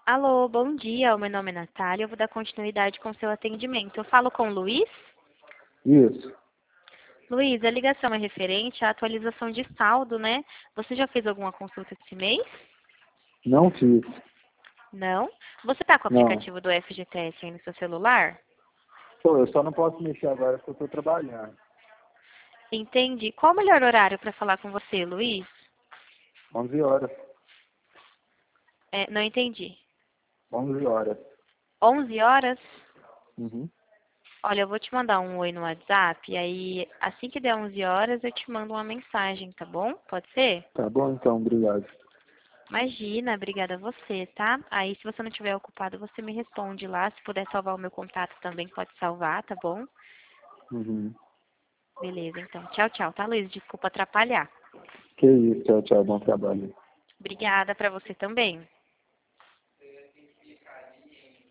Alô, bom dia. O meu nome é Natália. Eu vou dar continuidade com o seu atendimento. Eu falo com o Luiz? Isso. Luiz, a ligação é referente à atualização de saldo, né? Você já fez alguma consulta esse mês? Não fiz. Não? Você está com o Não. aplicativo do FGTS aí no seu celular? Pô, eu só não posso mexer agora porque eu tô trabalhando. Entendi. Qual o melhor horário para falar com você, Luiz? 11 horas. Não entendi. 11 horas. 11 horas? Uhum. Olha, eu vou te mandar um oi no WhatsApp, e aí assim que der 11 horas eu te mando uma mensagem, tá bom? Pode ser? Tá bom então, obrigado. Imagina, obrigada a você, tá? Aí, se você não estiver ocupado, você me responde lá. Se puder salvar o meu contato também, pode salvar, tá bom? Uhum. Beleza, então. Tchau, tchau, tá, Luiz? Desculpa atrapalhar. Que isso, tchau, tchau, bom trabalho. Obrigada pra você também.